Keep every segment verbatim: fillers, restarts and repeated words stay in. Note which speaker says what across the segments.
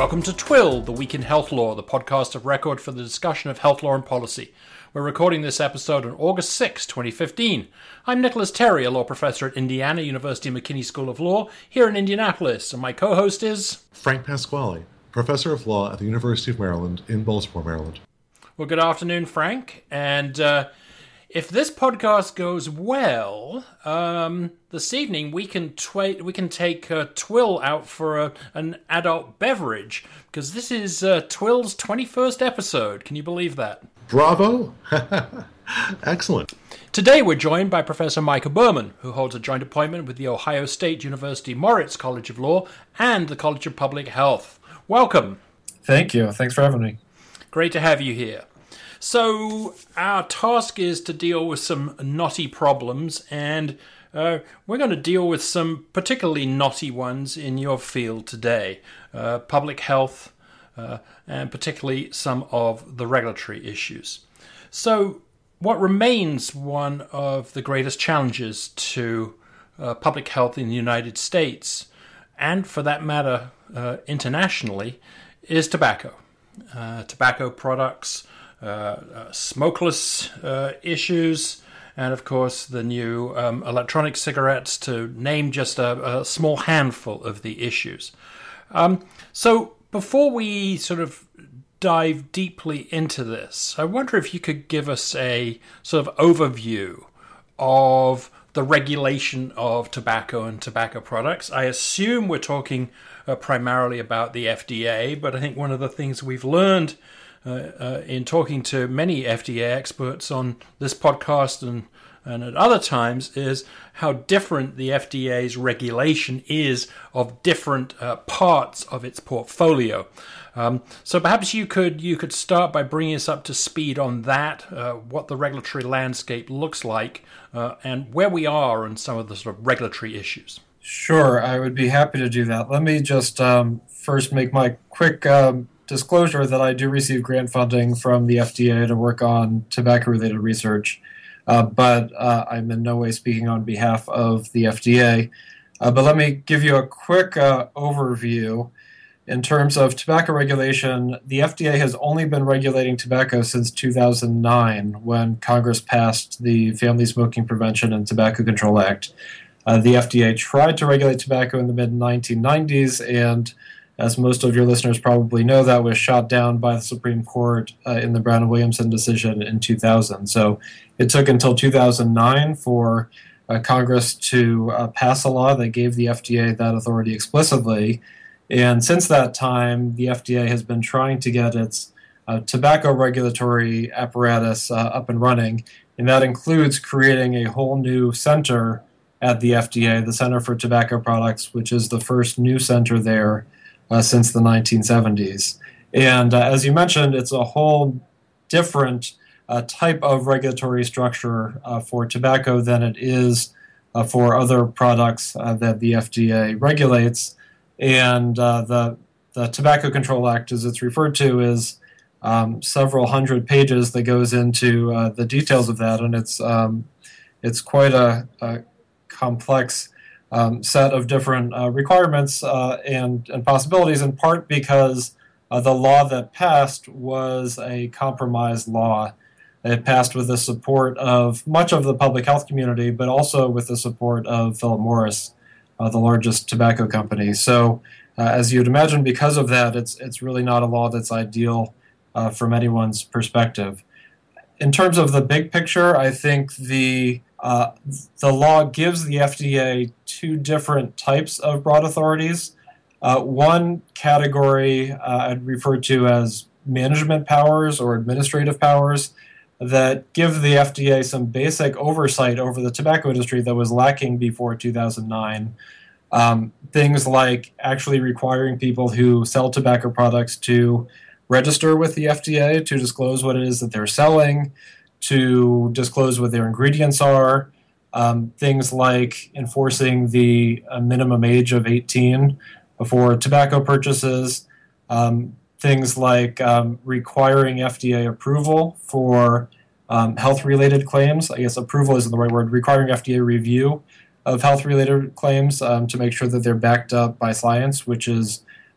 Speaker 1: Welcome to Twill, the Week in Health Law, the podcast of record for the discussion of health law and policy. We're recording this episode on August sixth, twenty fifteen. I'm Nicholas Terry, a law professor at Indiana University McKinney School of Law here in Indianapolis, and my co-host is...
Speaker 2: Frank Pasquale, professor of law at the University of Maryland in Baltimore, Maryland.
Speaker 1: Well, good afternoon, Frank, and uh, if this podcast goes well, um, this evening we can twa- we can take uh, Twill out for a, an adult beverage, because this is uh, Twill's twenty-first episode. Can you believe that?
Speaker 2: Bravo! Excellent.
Speaker 1: Today we're joined by Professor Micah Berman, who holds a joint appointment with the Ohio State University Moritz College of Law and the College of Public Health. Welcome.
Speaker 3: Thank you. Thanks for having me.
Speaker 1: Great to have you here. So our task is to deal with some knotty problems, and uh, we're going to deal with some particularly knotty ones in your field today, uh, public health, uh, and particularly some of the regulatory issues. So what remains one of the greatest challenges to uh, public health in the United States, and for that matter uh, internationally, is tobacco. Uh, tobacco products, uh, uh, smokeless uh, issues, and of course the new um, electronic cigarettes, to name just a, a small handful of the issues. Um, so before we sort of dive deeply into this, I wonder if you could give us a sort of overview of the regulation of tobacco and tobacco products. I assume we're talking uh, primarily about the F D A, but I think one of the things we've learned uh, uh, in talking to many F D A experts on this podcast and and at other times is how different the F D A's regulation is of different uh, parts of its portfolio. Um, so perhaps you could you could start by bringing us up to speed on that, uh, what the regulatory landscape looks like, uh, and where we are on some of the sort of regulatory issues.
Speaker 3: Sure, I would be happy to do that. Let me just um, first make my quick um, disclosure that I do receive grant funding from the F D A to work on tobacco-related research. Uh, but uh, I'm in no way speaking on behalf of the F D A. Uh, but let me give you a quick uh, overview. In terms of tobacco regulation, the F D A has only been regulating tobacco since two thousand nine, when Congress passed the Family Smoking Prevention and Tobacco Control Act. Uh, the F D A tried to regulate tobacco in the mid nineteen nineties, and as most of your listeners probably know, that was shot down by the Supreme Court uh, in the Brown and Williamson decision in two thousand. So it took until two thousand nine for uh, Congress to uh, pass a law that gave the F D A that authority explicitly. And since that time, the F D A has been trying to get its uh, tobacco regulatory apparatus uh, up and running, and that includes creating a whole new center at the F D A, the Center for Tobacco Products, which is the first new center there Uh, since the nineteen seventies. And uh, as you mentioned, it's a whole different uh, type of regulatory structure uh, for tobacco than it is uh, for other products uh, that the F D A regulates. And uh, the, the Tobacco Control Act, as it's referred to, is um, several hundred pages that goes into uh, the details of that, and it's um, it's quite a, a complex Um, set of different uh, requirements uh, and, and possibilities, in part because uh, the law that passed was a compromise law. It passed with the support of much of the public health community, but also with the support of Philip Morris, uh, the largest tobacco company. So, uh, as you'd imagine, because of that, it's it's really not a law that's ideal uh, from anyone's perspective. In terms of the big picture, I think the Uh, the law gives the F D A two different types of broad authorities. Uh, one category uh, I'd refer to as management powers or administrative powers that give the F D A some basic oversight over the tobacco industry that was lacking before two thousand nine. Um, things like actually requiring people who sell tobacco products to register with the F D A to disclose what it is that they're selling, to disclose what their ingredients are, um, things like enforcing the uh, minimum age of eighteen for tobacco purchases, um, things like um, requiring F D A approval for um, health-related claims. I guess approval isn't the right word, requiring F D A review of health-related claims um, to make sure that they're backed up by science, which is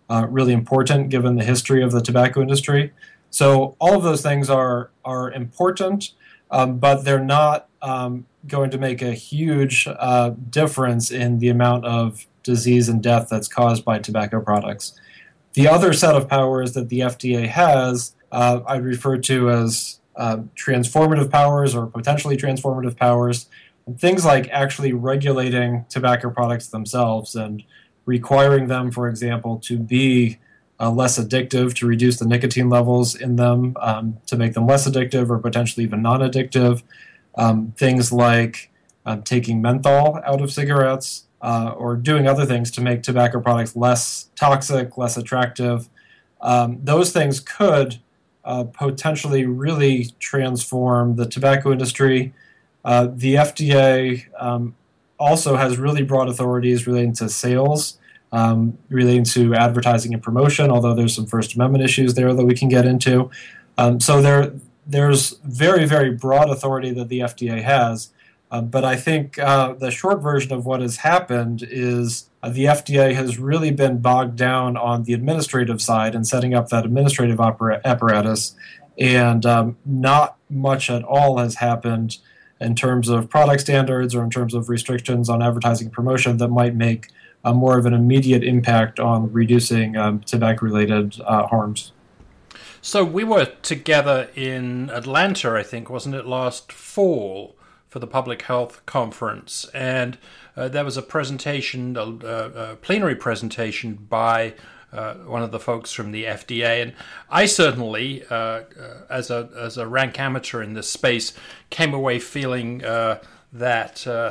Speaker 3: uh, really important given the history of the tobacco industry. So all of those things are are important, um, but they're not um, going to make a huge uh, difference in the amount of disease and death that's caused by tobacco products. The other set of powers that the F D A has, uh, I'd refer to as uh, transformative powers or potentially transformative powers, things like actually regulating tobacco products themselves and requiring them, for example, to be uh, less addictive, to reduce the nicotine levels in them, um, to make them less addictive or potentially even non-addictive. Um, things like um, taking menthol out of cigarettes uh, or doing other things to make tobacco products less toxic, less attractive. Um, those things could uh, potentially really transform the tobacco industry. Uh, the F D A um, also has really broad authorities relating to sales, um, relating to advertising and promotion, although there's some First Amendment issues there that we can get into. Um, so there, there's very, very broad authority that the F D A has. Uh, but I think uh, the short version of what has happened is uh, the F D A has really been bogged down on the administrative side and setting up that administrative opera- apparatus, and um, not much at all has happened in terms of product standards or in terms of restrictions on advertising and promotion that might make uh, more of an immediate impact on reducing um, tobacco-related uh, harms.
Speaker 1: So we were together in Atlanta, I think, wasn't it, last fall for the Public Health Conference, and uh, there was a presentation, a, a plenary presentation by Uh, one of the folks from the F D A, and I certainly, uh, uh, as a as a rank amateur in this space, came away feeling uh, that uh,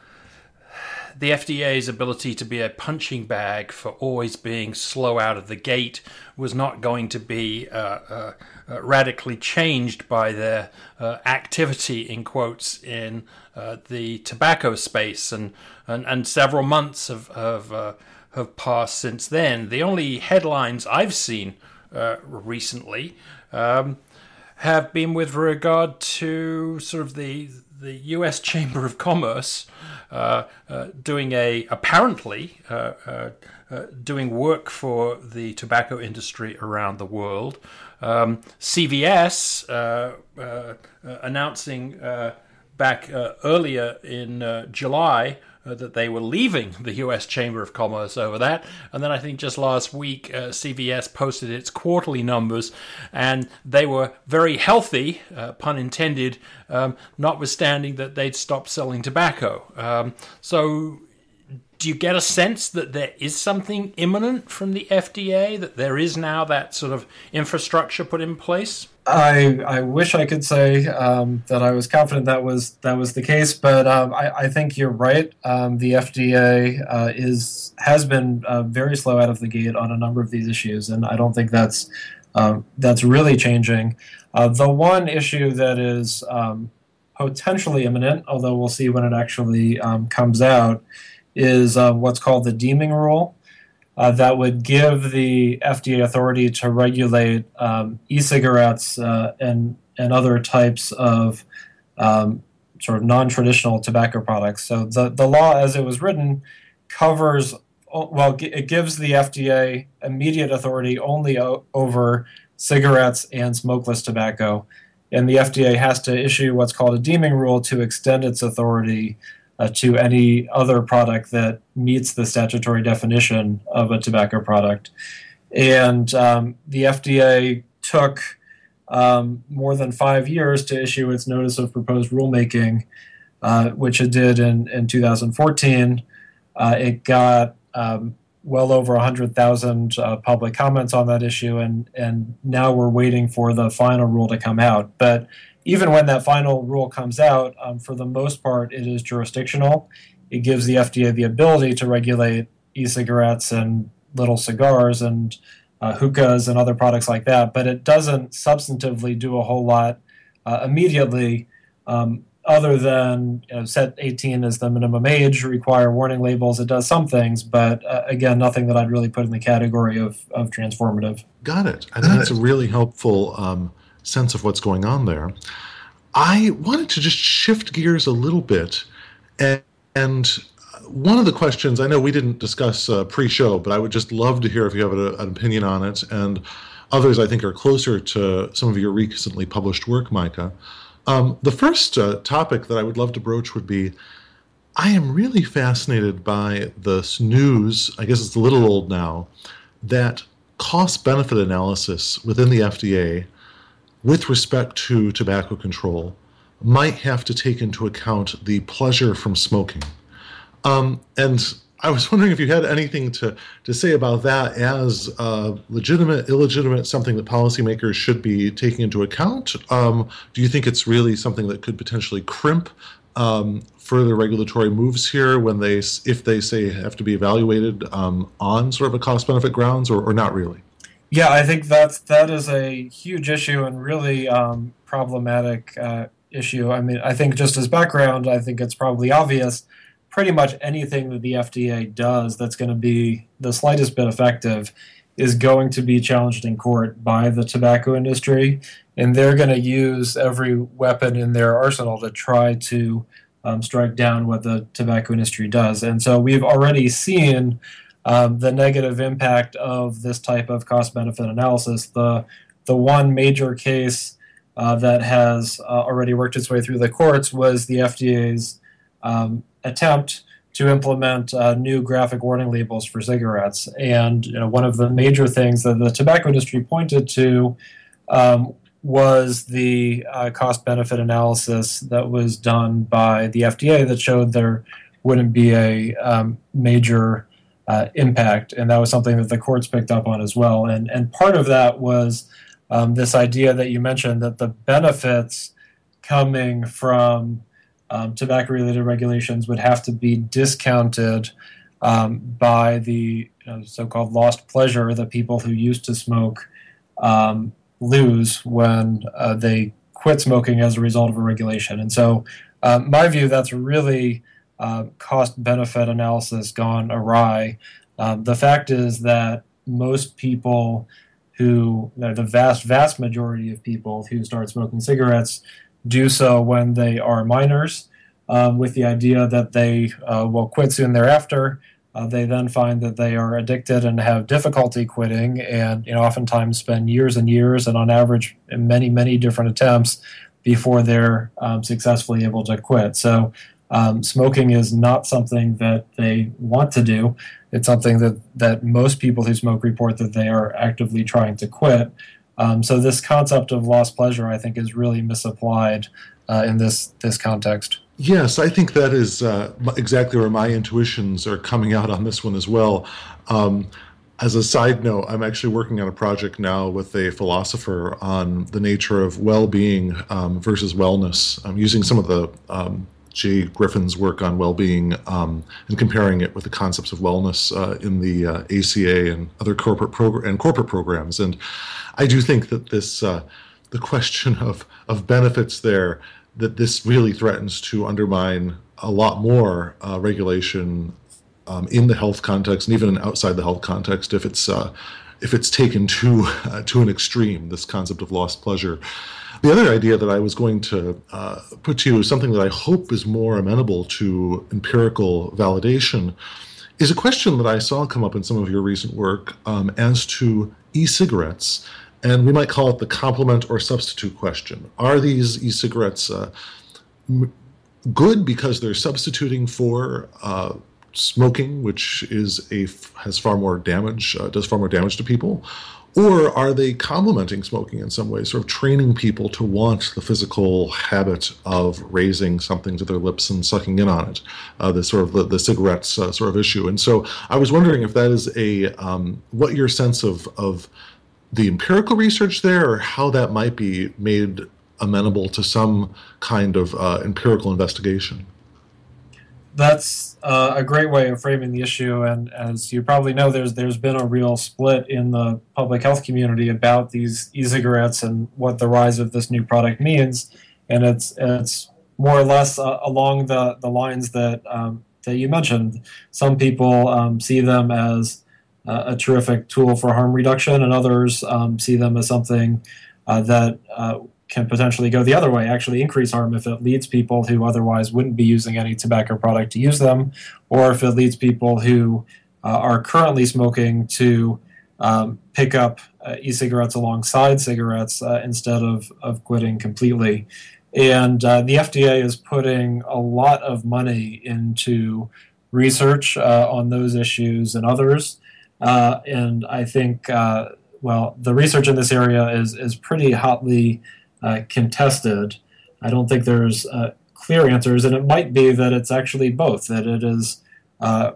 Speaker 1: the F D A's ability to be a punching bag for always being slow out of the gate was not going to be uh, uh, uh, radically changed by their uh, activity, in quotes, in uh, the tobacco space, and and, and several months of, of uh, have passed since then. The only headlines I've seen uh, recently um, have been with regard to sort of the the U S Chamber of Commerce uh, uh, doing a apparently uh, uh, uh, doing work for the tobacco industry around the world. Um, C V S uh, uh, uh, announcing uh, back uh, earlier in uh, July Uh, that they were leaving the U S Chamber of Commerce over that. And then I think just last week, uh, C V S posted its quarterly numbers, and they were very healthy, uh, pun intended, um, notwithstanding that they'd stopped selling tobacco. Um, so do you get a sense that there is something imminent from the F D A, that there is now that sort of infrastructure put in place?
Speaker 3: I, I wish I could say um, that I was confident that was that was the case, but um, I, I think you're right. Um, the F D A uh, is has been uh, very slow out of the gate on a number of these issues, and I don't think that's um, that's really changing. Uh, the one issue that is um, potentially imminent, although we'll see when it actually um, comes out, is uh, what's called the deeming rule. Uh, that would give the F D A authority to regulate um, e-cigarettes uh, and and other types of um, sort of non-traditional tobacco products. So the, the law, as it was written, covers, well, it gives the F D A immediate authority only o- over cigarettes and smokeless tobacco. And the F D A has to issue what's called a deeming rule to extend its authority Uh, to any other product that meets the statutory definition of a tobacco product. And um, the F D A took um, more than five years to issue its notice of proposed rulemaking, uh, which it did in, in two thousand fourteen. Uh, it got um, well over one hundred thousand uh, public comments on that issue, and, and now we're waiting for the final rule to come out. But even when that final rule comes out, um, for the most part, it is jurisdictional. It gives the F D A the ability to regulate e-cigarettes and little cigars and uh, hookahs and other products like that, but it doesn't substantively do a whole lot uh, immediately, um, other than you know, set eighteen as the minimum age, require warning labels. It does some things, but uh, again, nothing that I'd really put in the category of, of transformative.
Speaker 2: Got it. I think that's a really helpful um, sense of what's going on there. I wanted to just shift gears a little bit and, and one of the questions, I know we didn't discuss uh, pre-show, but I would just love to hear if you have a, an opinion on it, and others I think are closer to some of your recently published work, Micah. Um, the first uh, topic that I would love to broach would be, I am really fascinated by this news, I guess it's a little old now, that cost-benefit analysis within the F D A with respect to tobacco control might have to take into account the pleasure from smoking. Um, and I was wondering if you had anything to, to say about that as uh, legitimate, illegitimate, something that policymakers should be taking into account. Um, do you think it's really something that could potentially crimp um, further regulatory moves here when they, if they say have to be evaluated um, on sort of a cost-benefit grounds, or, or not really?
Speaker 3: Yeah, I think that's, that is a huge issue and really um, problematic uh, issue. I mean, I think just as background, I think it's probably obvious pretty much anything that the F D A does that's going to be the slightest bit effective is going to be challenged in court by the tobacco industry, and they're going to use every weapon in their arsenal to try to um, strike down what the tobacco industry does. And so we've already seen um, the negative impact of this type of cost-benefit analysis. The, the one major case uh, that has uh, already worked its way through the courts was the F D A's um, attempt to implement uh, new graphic warning labels for cigarettes. And you know, one of the major things that the tobacco industry pointed to um, was the uh, cost-benefit analysis that was done by the F D A that showed there wouldn't be a um, major uh, impact. And that was something that the courts picked up on as well. And, and part of that was um, this idea that you mentioned, that the benefits coming from Um, tobacco-related regulations would have to be discounted um, by the you know, so-called lost pleasure that people who used to smoke um, lose when uh, they quit smoking as a result of a regulation. And so, um, my view, that's really uh, cost-benefit analysis gone awry. Um, the fact is that most people who, you know, the vast, vast majority of people who start smoking cigarettes do so when they are minors, um, with the idea that they uh, will quit soon thereafter. Uh, they then find that they are addicted and have difficulty quitting, and you know, oftentimes spend years and years, and on average, many, many different attempts before they're um, successfully able to quit. So um, smoking is not something that they want to do. It's something that, that most people who smoke report that they are actively trying to quit. Um, so this concept of lost pleasure, I think, is really misapplied uh, in this this context.
Speaker 2: Yes, I think that is uh, exactly where my intuitions are coming out on this one as well. Um, as a side note, I'm actually working on a project now with a philosopher on the nature of well-being um, versus wellness. I'm using some of the um, Jay Griffin's work on well-being um, and comparing it with the concepts of wellness uh, in the uh, A C A and other corporate progr- and corporate programs. And I do think that this, uh, the question of, of benefits there, that this really threatens to undermine a lot more uh, regulation um, in the health context and even outside the health context if it's uh, if it's taken to uh, to an extreme. This concept of lost pleasure. The other idea that I was going to uh, put to you is something that I hope is more amenable to empirical validation. Is a question that I saw come up in some of your recent work um, as to e-cigarettes. And we might call it the complement or substitute question. Are these e-cigarettes uh, m- good because they're substituting for uh, smoking, which is a has far more damage, uh, does far more damage to people, or are they complementing smoking in some way, sort of training people to want the physical habit of raising something to their lips and sucking in on it, uh, the sort of the, the cigarettes uh, sort of issue. And so I was wondering if that is a um, what your sense of of the empirical research there, or how that might be made amenable to some kind of uh, empirical investigation.
Speaker 3: That's uh, a great way of framing the issue, and as you probably know, there's there's been a real split in the public health community about these e-cigarettes and what the rise of this new product means, and it's it's more or less uh, along the, the lines that um, that you mentioned. Some people um, see them as uh, a terrific tool for harm reduction, and others um, see them as something uh, that uh, can potentially go the other way, actually increase harm if it leads people who otherwise wouldn't be using any tobacco product to use them, or if it leads people who uh, are currently smoking to um, pick up uh, e-cigarettes alongside cigarettes uh, instead of, of quitting completely. And uh, the F D A is putting a lot of money into research uh, on those issues and others. Uh, and I think, uh, well, the research in this area is, is pretty hotly uh, contested. I don't think there's uh, clear answers, and it might be that it's actually both, that it is uh,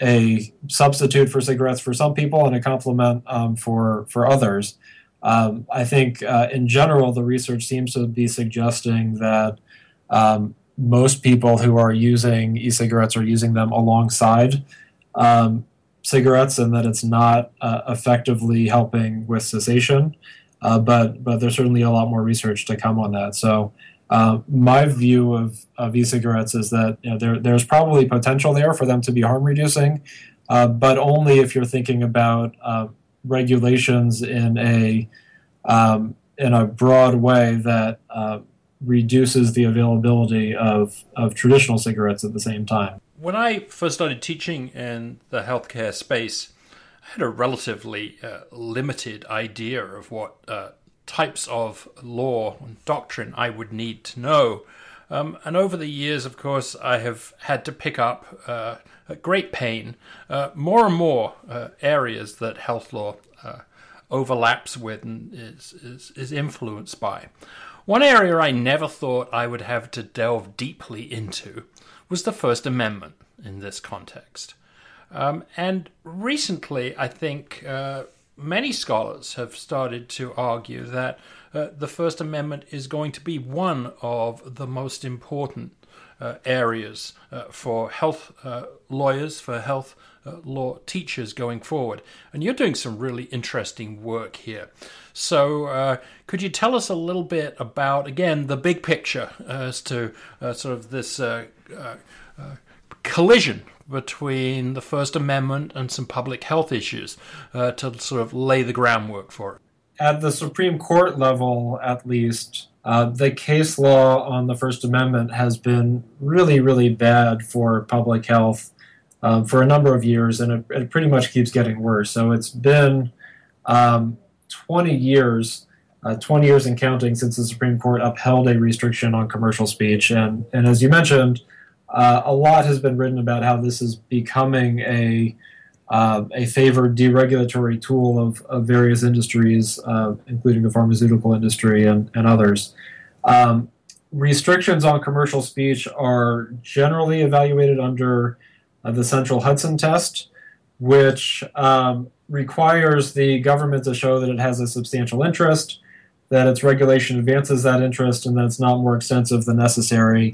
Speaker 3: a substitute for cigarettes for some people and a complement um, for, for others. Um, I think uh, in general, the research seems to be suggesting that um, most people who are using e-cigarettes are using them alongside um, cigarettes, and that it's not uh, effectively helping with cessation. Uh, but but there's certainly a lot more research to come on that. So uh, my view of, of e-cigarettes is that you know, there there's probably potential there for them to be harm reducing, uh, but only if you're thinking about uh, regulations in a um, in a broad way that uh, reduces the availability of, of traditional cigarettes at the same time.
Speaker 1: When I first started teaching in the healthcare space, I had a relatively uh, limited idea of what uh, types of law and doctrine I would need to know. Um, and over the years, of course, I have had to pick up uh, at great pain uh, more and more uh, areas that health law uh, overlaps with and is, is, is influenced by. One area I never thought I would have to delve deeply into was the First Amendment in this context. Um, and recently, I think uh, many scholars have started to argue that uh, the First Amendment is going to be one of the most important uh, areas uh, for health uh, lawyers, for health uh, law teachers going forward. And you're doing some really interesting work here. So uh, could you tell us a little bit about, again, the big picture as to uh, sort of this uh, uh, uh, collision between the First Amendment and some public health issues uh, to sort of lay the groundwork for it?
Speaker 3: At the Supreme Court level, at least, uh, the case law on the First Amendment has been really, really bad for public health um, for a number of years, and it, it pretty much keeps getting worse. So it's been um, twenty years, uh, twenty years and counting since the Supreme Court upheld a restriction on commercial speech. And, and as you mentioned, uh, a lot has been written about how this is becoming a uh, a favored deregulatory tool of, of various industries, uh, including the pharmaceutical industry and, and others. Um, restrictions on commercial speech are generally evaluated under uh, the Central Hudson test, which um, requires the government to show that it has a substantial interest, that its regulation advances that interest, and that it's not more extensive than necessary.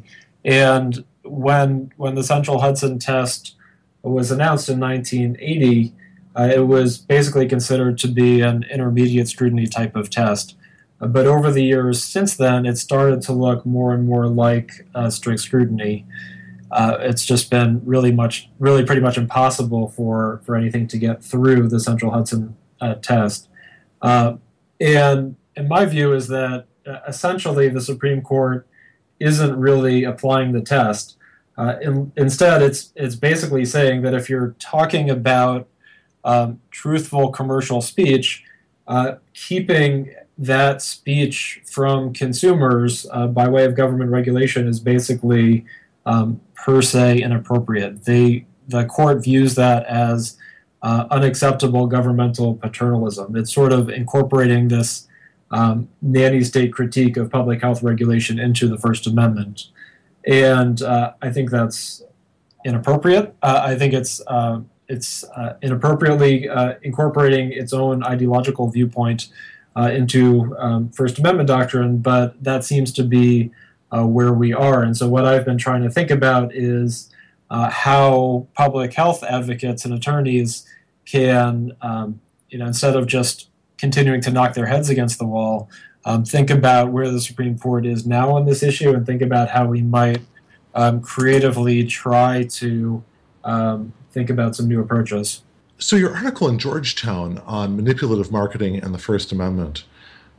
Speaker 3: And when when the Central Hudson test was announced in nineteen eighty, uh, it was basically considered to be an intermediate scrutiny type of test. Uh, but over the years since then, it started to look more and more like uh, strict scrutiny. Uh, it's just been really much, really pretty much impossible for, for anything to get through the Central Hudson uh, test. Uh, and in my view is that uh, essentially the Supreme Court isn't really applying the test. Uh, in, instead, it's it's basically saying that if you're talking about um, truthful commercial speech, uh, keeping that speech from consumers uh, by way of government regulation is basically um, per se inappropriate. They, the court views that as uh, unacceptable governmental paternalism. It's sort of incorporating this um, nanny state critique of public health regulation into the First Amendment. And uh, I think that's inappropriate. Uh, I think it's uh, it's uh, inappropriately uh, incorporating its own ideological viewpoint uh, into um, First Amendment doctrine, but that seems to be uh, where we are. And so what I've been trying to think about is uh, how public health advocates and attorneys can, um, you know, instead of just continuing to knock their heads against the wall, Um, think about where the Supreme Court is now on this issue, and think about how we might um, creatively try to um, think about some new approaches.
Speaker 2: So your article in Georgetown on manipulative marketing and the First Amendment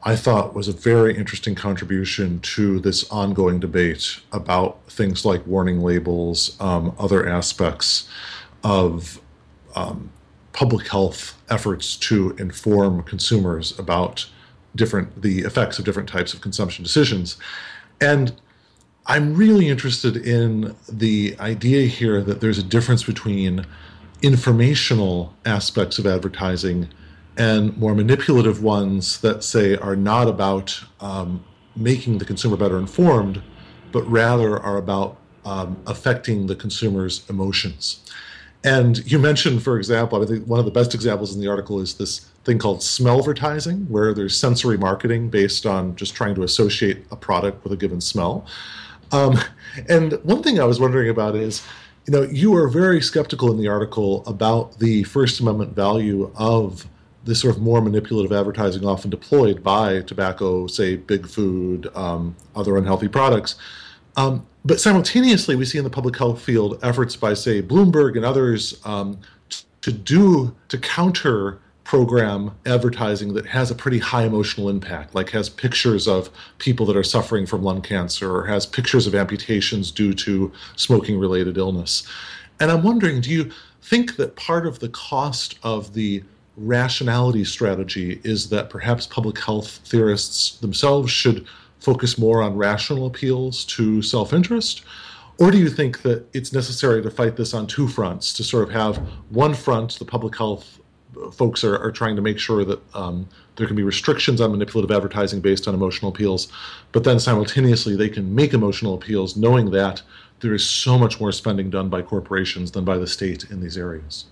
Speaker 2: I thought was a very interesting contribution to this ongoing debate about things like warning labels, um, other aspects of um, public health efforts to inform consumers about different the effects of different types of consumption decisions. And I'm really interested in the idea here that there's a difference between informational aspects of advertising and more manipulative ones that, say, are not about um, making the consumer better informed, but rather are about um, affecting the consumer's emotions. And you mentioned, for example, I think one of the best examples in the article is this thing called smellvertising, where there's sensory marketing based on just trying to associate a product with a given smell. Um, and one thing I was wondering about is, you know, you are very skeptical in the article about the First Amendment value of this sort of more manipulative advertising often deployed by tobacco, say, big food, um, other unhealthy products. Um, but simultaneously, we see in the public health field efforts by, say, Bloomberg and others um, t- to do, to counter program advertising that has a pretty high emotional impact, like has pictures of people that are suffering from lung cancer or has pictures of amputations due to smoking-related illness. And I'm wondering, do you think that part of the cost of the rationality strategy is that perhaps public health theorists themselves should focus more on rational appeals to self-interest? Or do you think that it's necessary to fight this on two fronts, to sort of have one front, the public health folks are, are trying to make sure that um, there can be restrictions on manipulative advertising based on emotional appeals, but then simultaneously they can make emotional appeals knowing that there is so much more spending done by corporations than by the state in these areas?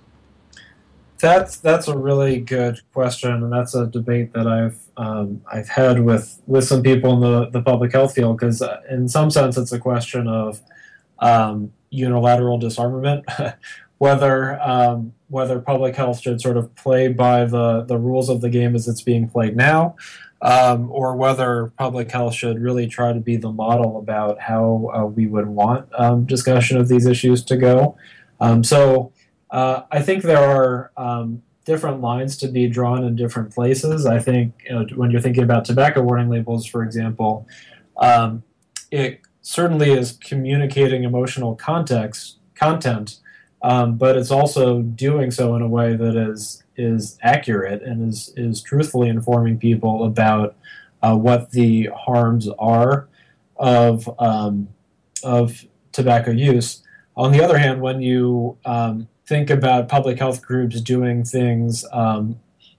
Speaker 3: That's that's a really good question, and that's a debate that I've um, I've had with, with some people in the, the public health field, because in some sense it's a question of um, unilateral disarmament, whether um, whether public health should sort of play by the, the rules of the game as it's being played now, um, or whether public health should really try to be the model about how uh, we would want um, discussion of these issues to go. Um, so. Uh, I think there are um, different lines to be drawn in different places. I think you know, when you're thinking about tobacco warning labels, for example, um, it certainly is communicating emotional context content, um, but it's also doing so in a way that is is accurate and is is truthfully informing people about uh, what the harms are of um, of tobacco use. On the other hand, when you um, think about public health groups doing things um,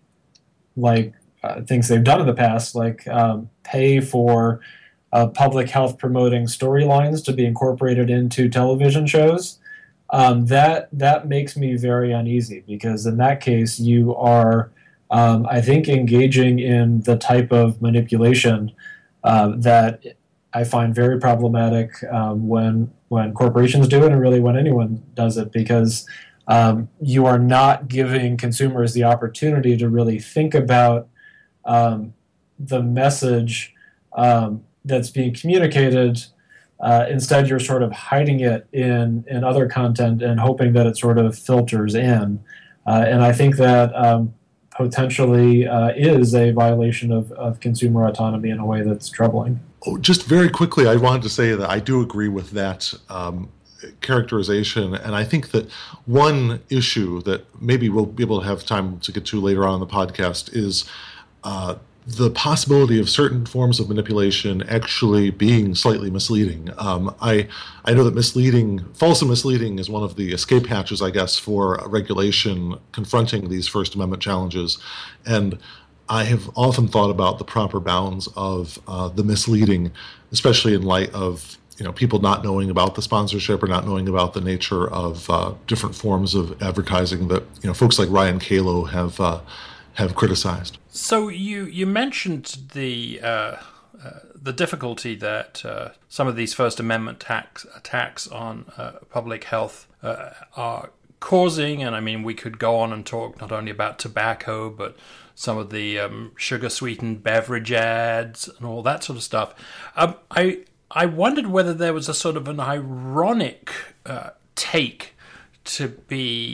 Speaker 3: like uh, things they've done in the past, like um, pay for uh, public health promoting storylines to be incorporated into television shows, um, that that makes me very uneasy, because in that case you are, um, I think, engaging in the type of manipulation uh, that I find very problematic um, when when corporations do it, and really when anyone does it, because Um, you are not giving consumers the opportunity to really think about um, the message um, that's being communicated. Uh, instead, you're sort of hiding it in, in other content and hoping that it sort of filters in. Uh, and I think that um, potentially uh, is a violation of, of consumer autonomy in a way that's troubling.
Speaker 2: Oh, just very quickly, I wanted to say that I do agree with that um, characterization, and I think that one issue that maybe we'll be able to have time to get to later on in the podcast is uh, the possibility of certain forms of manipulation actually being slightly misleading. Um, I I know that misleading, false and misleading is one of the escape hatches, I guess, for regulation confronting these First Amendment challenges, and I have often thought about the proper bounds of uh, the misleading, especially in light of you know, people not knowing about the sponsorship or not knowing about the nature of uh, different forms of advertising that, you know, folks like Ryan Calo have uh, have criticized.
Speaker 1: So you you mentioned the uh, uh, the difficulty that uh, some of these First Amendment tax, attacks on uh, public health uh, are causing, and I mean, we could go on and talk not only about tobacco, but some of the um, sugar-sweetened beverage ads and all that sort of stuff. Um, I I wondered whether there was a sort of an ironic uh, take to be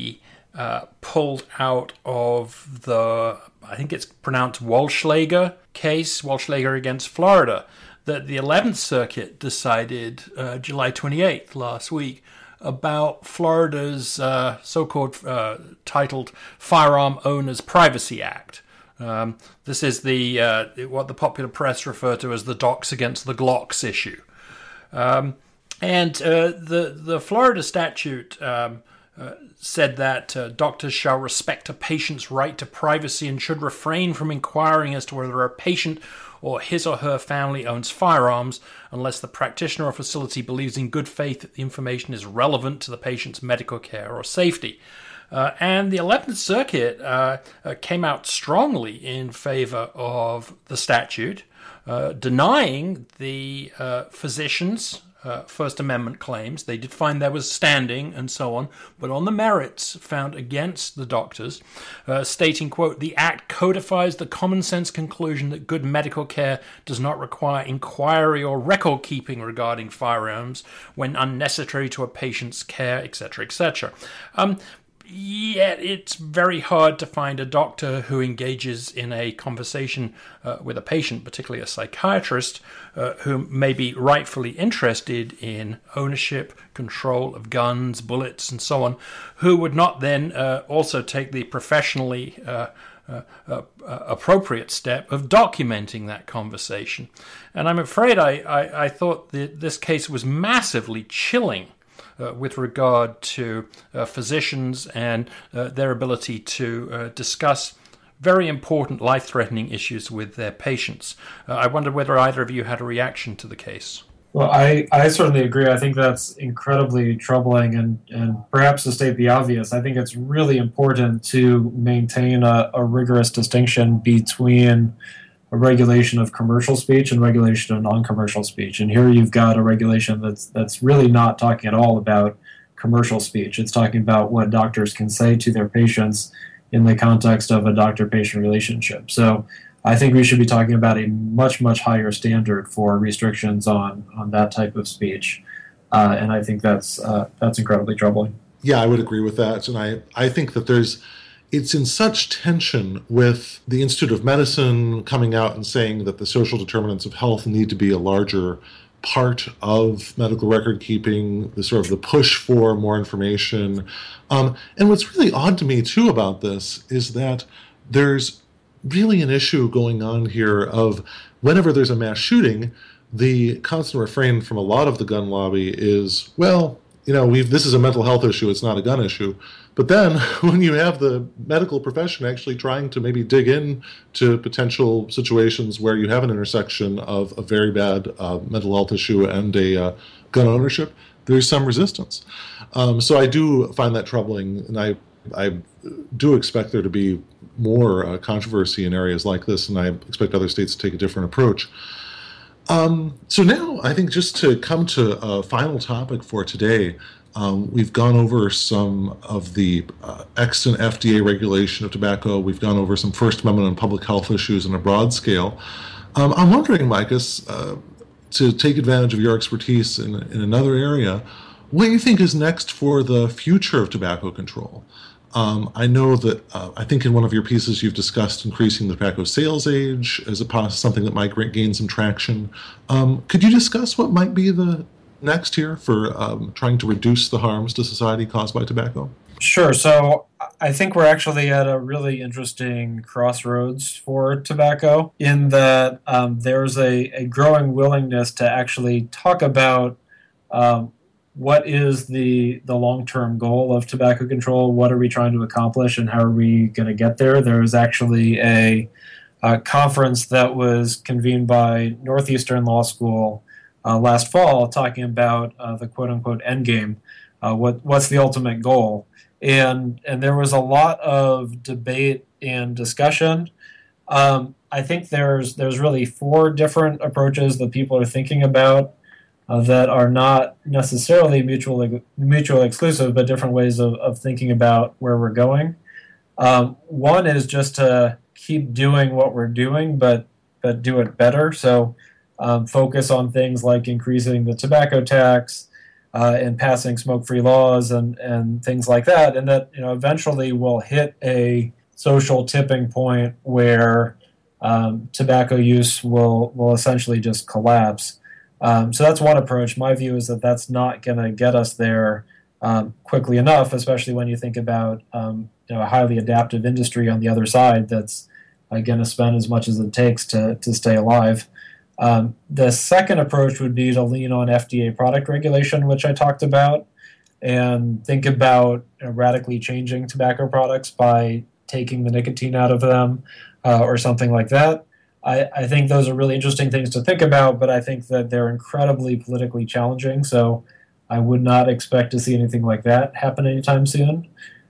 Speaker 1: uh, pulled out of the, I think it's pronounced Walschlager case, Walschlager against Florida, that the eleventh Circuit decided uh, July twenty-eighth last week about Florida's uh, so-called uh, titled Firearm Owners Privacy Act. Um, this is the uh, what the popular press refer to as the Docs against the Glocks issue. Um, and uh, the, the Florida statute um, uh, said that uh, doctors shall respect a patient's right to privacy and should refrain from inquiring as to whether a patient or his or her family owns firearms unless the practitioner or facility believes in good faith that the information is relevant to the patient's medical care or safety. Uh, and the eleventh Circuit uh, uh, came out strongly in favor of the statute, uh, denying the uh, physicians' uh, First Amendment claims. They did find there was standing and so on, but on the merits found against the doctors, uh, stating, quote, "The Act codifies the common sense conclusion that good medical care does not require inquiry or record keeping regarding firearms when unnecessary to a patient's care," et cetera, et cetera. Um, Yet it's very hard to find a doctor who engages in a conversation uh, with a patient, particularly a psychiatrist, uh, who may be rightfully interested in ownership, control of guns, bullets, and so on, who would not then uh, also take the professionally uh, uh, uh, appropriate step of documenting that conversation. And I'm afraid I, I, I thought that this case was massively chilling Uh, with regard to uh, physicians and uh, their ability to uh, discuss very important life-threatening issues with their patients. Uh, I wonder whether either of you had a reaction to the case.
Speaker 3: Well, I, I certainly agree. I think that's incredibly troubling, and, and perhaps to state the obvious, I think it's really important to maintain a, a rigorous distinction between a regulation of commercial speech and regulation of non-commercial speech. And here you've got a regulation that's that's really not talking at all about commercial speech. It's talking about what doctors can say to their patients in the context of a doctor-patient relationship. So I think we should be talking about a much, much higher standard for restrictions on, on that type of speech. Uh, and I think that's uh, that's incredibly troubling.
Speaker 2: Yeah, I would agree with that. And I, I think that there's it's in such tension with the Institute of Medicine coming out and saying that the social determinants of health need to be a larger part of medical record keeping, the sort of the push for more information. Um, and what's really odd to me, too, about this is that there's really an issue going on here of whenever there's a mass shooting, the constant refrain from a lot of the gun lobby is, well, you know, we've this is a mental health issue, it's not a gun issue. But then when you have the medical profession actually trying to maybe dig in to potential situations where you have an intersection of a very bad uh, mental health issue and a uh, gun ownership, there's some resistance. Um, so I do find that troubling, and I, I do expect there to be more uh, controversy in areas like this, and I expect other states to take a different approach. Um, so now I think just to come to a final topic for today, Um, we've gone over some of the uh, extant F D A regulation of tobacco. We've gone over some First Amendment and public health issues on a broad scale. Um, I'm wondering, Micus, uh, to take advantage of your expertise in, in another area, what do you think is next for the future of tobacco control? Um, I know that, uh, I think in one of your pieces you've discussed increasing the tobacco sales age as a poss- something that might gain some traction. Um, could you discuss what might be the next here for um, trying to reduce the harms to society caused by tobacco?
Speaker 3: Sure. So I think we're actually at a really interesting crossroads for tobacco in that um, there's a, a growing willingness to actually talk about um, what is the, the long-term goal of tobacco control, what are we trying to accomplish, and how are we going to get there. There's actually a, a conference that was convened by Northeastern Law School Uh, last fall, talking about uh, the quote-unquote end game, uh, what what's the ultimate goal, and and there was a lot of debate and discussion. Um, I think there's there's really four different approaches that people are thinking about uh, that are not necessarily mutually mutually exclusive, but different ways of, of thinking about where we're going. Um, one is just to keep doing what we're doing, but but do it better. So. Um, focus on things like increasing the tobacco tax, uh, and passing smoke-free laws and, and things like that, and that you know eventually we'll hit a social tipping point where um, tobacco use will will essentially just collapse. Um, so that's one approach. My view is that that's not going to get us there um, quickly enough, especially when you think about um, you know, a highly adaptive industry on the other side that's uh, going to spend as much as it takes to, to stay alive. Um, the second approach would be to lean on F D A product regulation, which I talked about, and think about you know, radically changing tobacco products by taking the nicotine out of them uh, or something like that. I, I think those are really interesting things to think about, but I think that they're incredibly politically challenging, so I would not expect to see anything like that happen anytime soon.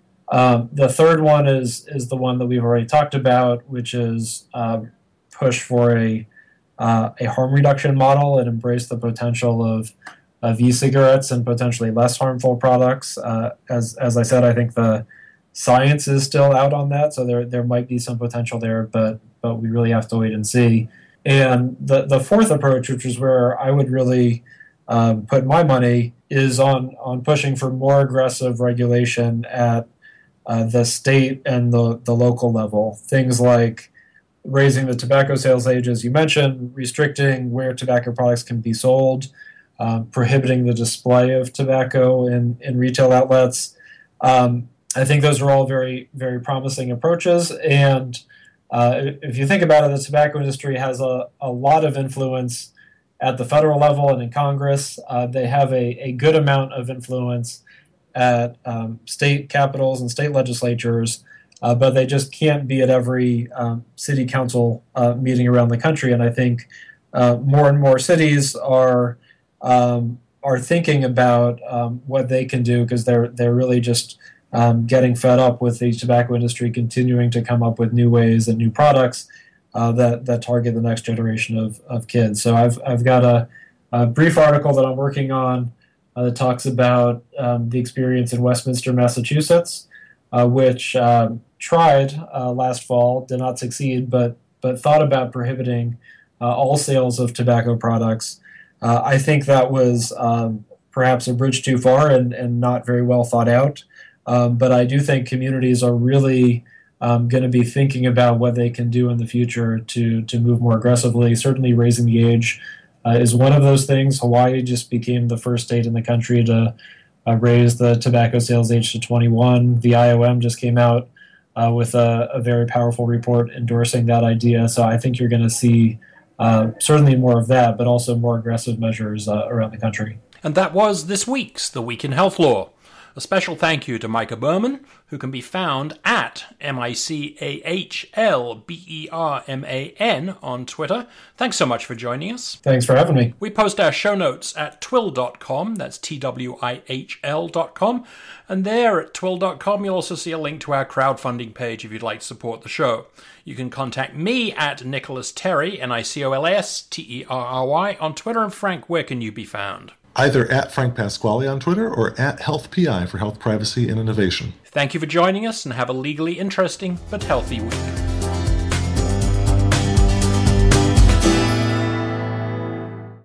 Speaker 3: Um, the third one is is the one that we've already talked about, which is uh, push for a uh, a harm reduction model and embrace the potential of of e-cigarettes and potentially less harmful products. Uh, as as I said, I think the science is still out on that, so there there might be some potential there, but but we really have to wait and see. And the the fourth approach, which is where I would really um, put my money, is on on pushing for more aggressive regulation at uh, the state and the the local level. Things like raising the tobacco sales age, as you mentioned, restricting where tobacco products can be sold, um, prohibiting the display of tobacco in in retail outlets. Um, I think those are all very, very promising approaches. And uh, if you think about it, the tobacco industry has a, a lot of influence at the federal level and in Congress. Uh, they have a, a good amount of influence at um, state capitals and state legislatures, uh, but they just can't be at every um, city council uh, meeting around the country. And I think uh, more and more cities are um, are thinking about um, what they can do, because they're they're really just Um, getting fed up with the tobacco industry continuing to come up with new ways and new products uh, that that target the next generation of, of kids. So I've I've got a, a brief article that I'm working on uh, that talks about um, the experience in Westminster, Massachusetts, uh, which uh, tried uh, last fall, did not succeed, but but thought about prohibiting uh, all sales of tobacco products. Uh, I think that was um, perhaps a bridge too far and, and not very well thought out. Um, but I do think communities are really um, going to be thinking about what they can do in the future to to move more aggressively. Certainly raising the age uh, is one of those things. Hawaii just became the first state in the country to uh, raise the tobacco sales age to twenty-one. The I O M just came out uh, with a, a very powerful report endorsing that idea. So I think you're going to see uh, certainly more of that, but also more aggressive measures uh, around the country.
Speaker 1: And that was this week's The Week in Health Law. A special thank you to Micah Berman, who can be found at M I C A H L B E R M A N on Twitter. Thanks so much for joining us.
Speaker 3: Thanks for having me.
Speaker 1: We post our show notes at twill dot com, that's T W I H L dot com, and there at twill dot com you'll also see a link to our crowdfunding page if you'd like to support the show. You can contact me at Nicholas Terry, N I C O L S T E R R Y, on Twitter. And Frank, where can you be found?
Speaker 2: Either at Frank Pasquale on Twitter or at Health P I for health, privacy, and innovation.
Speaker 1: Thank you for joining us, and have a legally interesting but healthy week.